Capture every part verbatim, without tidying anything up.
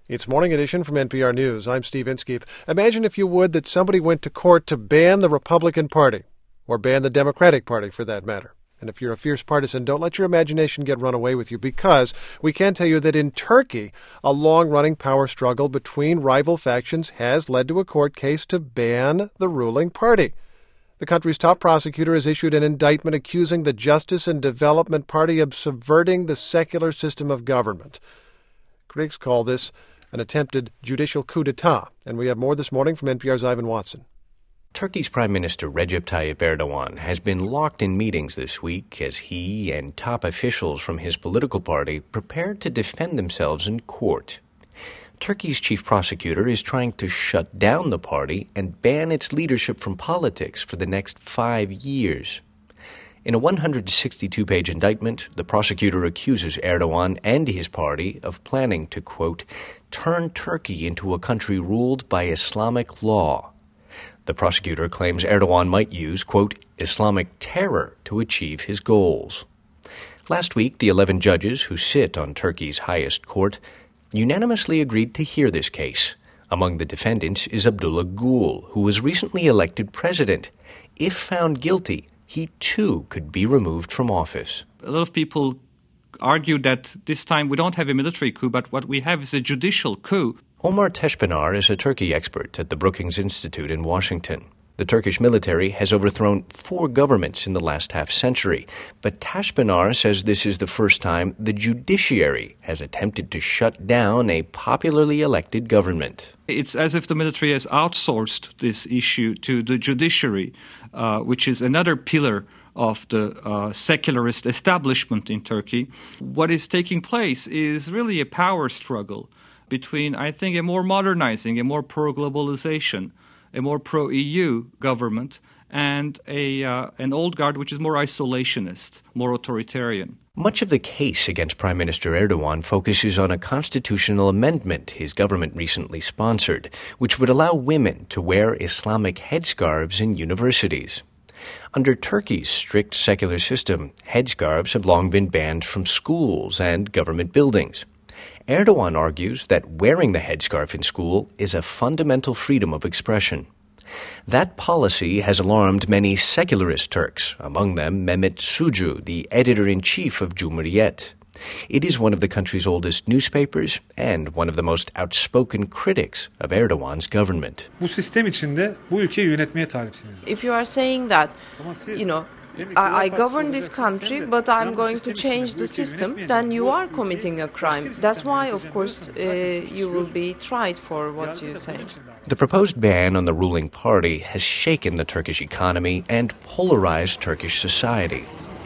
It's Morning Edition from N P R News. I'm Steve Inskeep. Imagine, if you would, that somebody went to court to ban the Republican Party, or ban the Democratic Party for that matter. And if you're a fierce partisan, don't let your imagination get run away with you, because we can tell you that in Turkey, a long-running power struggle between rival factions has led to a court case to ban the ruling party. The country's top prosecutor has issued an indictment accusing the Justice and Development Party of subverting the secular system of government. Critics call this an attempted judicial coup d'etat. And we have more this morning from N P R's Ivan Watson. Turkey's Prime Minister Recep Tayyip Erdogan has been locked in meetings this week as he and top officials from his political party prepare to defend themselves in court. Turkey's chief prosecutor is trying to shut down the party and ban its leadership from politics for the next five years. In a one hundred sixty-two page indictment, the prosecutor accuses Erdogan and his party of planning to, quote, turn Turkey into a country ruled by Islamic law. The prosecutor claims Erdogan might use, quote, Islamic terror to achieve his goals. Last week, the eleven judges who sit on Turkey's highest court unanimously agreed to hear this case. Among the defendants is Abdullah Gül, who was recently elected president. If found guilty, he too could be removed from office. A lot of people argue that this time we don't have a military coup, but what we have is a judicial coup. Omar Teşpınar is a Turkey expert at the Brookings Institute in Washington. The Turkish military has overthrown four governments in the last half-century, but Teşpınar says this is the first time the judiciary has attempted to shut down a popularly elected government. It's as if the military has outsourced this issue to the judiciary, uh, which is another pillar of the uh, secularist establishment in Turkey. What is taking place is really a power struggle between, I think, a more modernizing, a more pro-globalization, a more pro-E U government, and a uh, an old guard which is more isolationist, more authoritarian. Much of the case against Prime Minister Erdogan focuses on a constitutional amendment his government recently sponsored, which would allow women to wear Islamic headscarves in universities. Under Turkey's strict secular system, headscarves have long been banned from schools and government buildings. Erdogan argues that wearing the headscarf in school is a fundamental freedom of expression. That policy has alarmed many secularist Turks, among them Mehmet Sucu, the editor-in-chief of Cumhuriyet. It is one of the country's oldest newspapers and one of the most outspoken critics of Erdogan's government. Bu sistem içinde bu ülkeyi yönetmeye talipsiniz. If you are saying that, you know, I, I govern this country, but I'm going to change the system, then you are committing a crime. That's why, of course, uh, you will be tried for what you say. The proposed ban on the ruling party has shaken the Turkish economy and polarized Turkish society.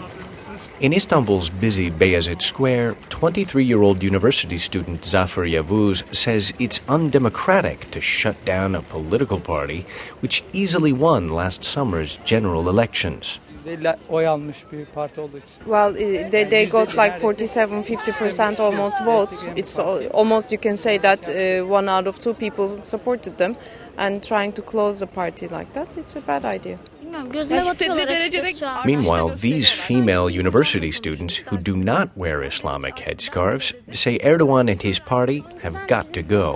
In Istanbul's busy Beyazıt Square, twenty-three-year-old university student Zafer Yavuz says it's undemocratic to shut down a political party which easily won last summer's general elections. Well, they, they got like forty-seven, fifty percent almost votes. It's almost, you can say that uh, one out of two people supported them, and trying to close a party like that, it's a bad idea. Meanwhile, these female university students who do not wear Islamic headscarves say Erdogan and his party have got to go.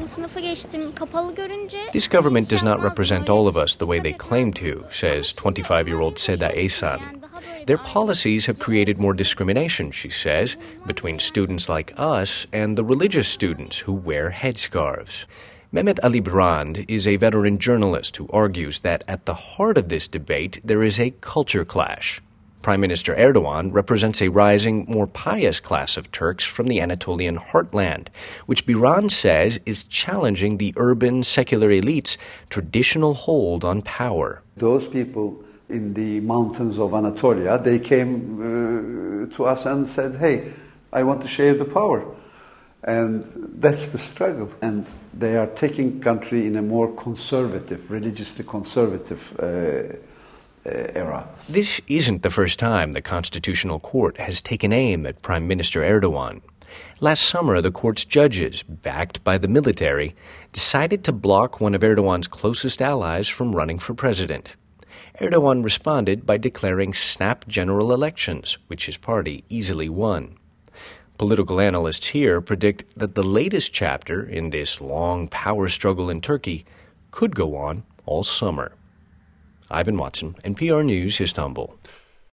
This government does not represent all of us the way they claim to, says twenty-five-year-old Seda Ehsan. Their policies have created more discrimination, she says, between students like us and the religious students who wear headscarves. Mehmet Ali Brand is a veteran journalist who argues that at the heart of this debate there is a culture clash. Prime Minister Erdogan represents a rising, more pious class of Turks from the Anatolian heartland, which Brand says is challenging the urban secular elite's traditional hold on power. Those people in the mountains of Anatolia, they came uh, to us and said, hey, I want to share the power. And that's the struggle. And they are taking country in a more conservative, religiously conservative uh, uh, era. This isn't the first time the Constitutional Court has taken aim at Prime Minister Erdogan. Last summer, the court's judges, backed by the military, decided to block one of Erdogan's closest allies from running for president. Erdogan responded by declaring snap general elections, which his party easily won. Political analysts here predict that the latest chapter in this long power struggle in Turkey could go on all summer. Ivan Watson, N P R News, Istanbul.